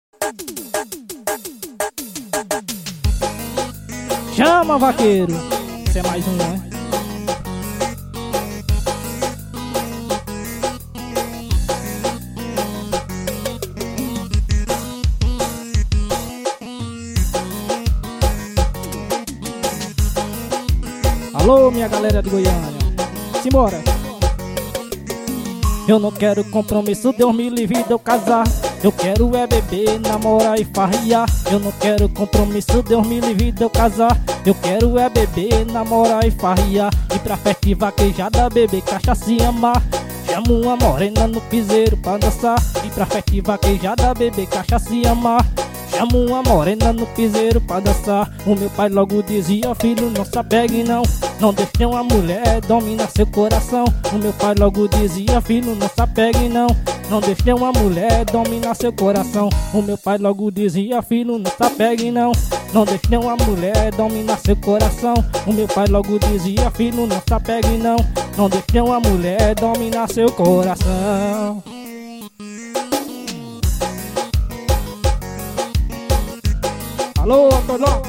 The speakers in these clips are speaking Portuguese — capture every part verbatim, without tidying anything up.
Chama, vaqueiro. Esse é mais um, né? Alô, minha galera de Goiânia. Simbora. Eu não quero compromisso, Deus me livre de eu casar. Eu quero é beber, namorar e farriar. Eu não quero compromisso, Deus me livre de eu casar. Eu quero é beber, namorar e farriar. Ir pra festa e vaquejada, beber cachaça e amar. Chamo uma morena no piseiro pra dançar. Ir pra festa e vaquejada, beber cachaça e amar. Chamo uma morena no piseiro pra dançar. O meu pai logo dizia: filho, não se apegue não, não deixe uma mulher dominar seu coração. O meu pai logo dizia: filho, não se apegue não, não deixe uma mulher dominar seu coração. O meu pai logo dizia: filho, não se apegue não, não deixe uma mulher dominar seu coração. O meu pai logo dizia: filho, não se apegue não, não deixe uma mulher dominar seu coração. Alô, Antônio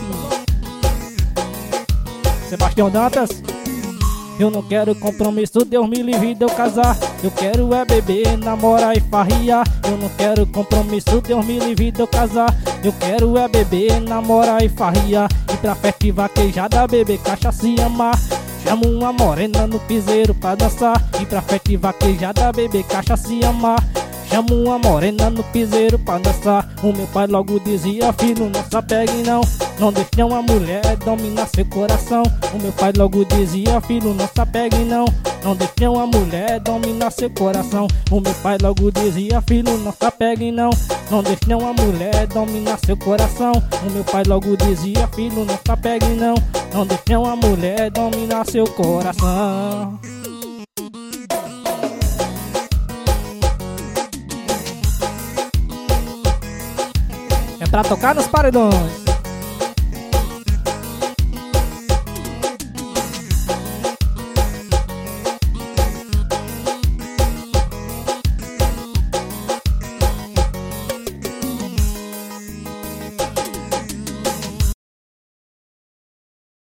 Sebastião Dantas. Eu não quero compromisso, Deus me livre de eu casar. Eu quero é beber, namorar e farriar. Eu não quero compromisso, Deus me livre de eu casar. Eu quero é beber, namorar e farriar. Ir pra festa e vaquejada, beber cachaça e amar. Chamo uma morena no piseiro pra dançar. Ir pra festa e vaquejada, beber cachaça e amar. Chamo uma morena no piseiro pra dançar. O meu pai logo dizia: filho, não se apegue não, não deixe uma mulher dominar seu coração. O meu pai logo dizia: filho, não se apegue não, não deixe uma mulher dominar seu coração. O meu pai logo dizia: filho, não se apegue não, não deixe uma mulher dominar seu coração. O meu pai logo dizia: filho, não se apegue não, não deixe uma mulher dominar seu coração. É pra tocar nos paredões.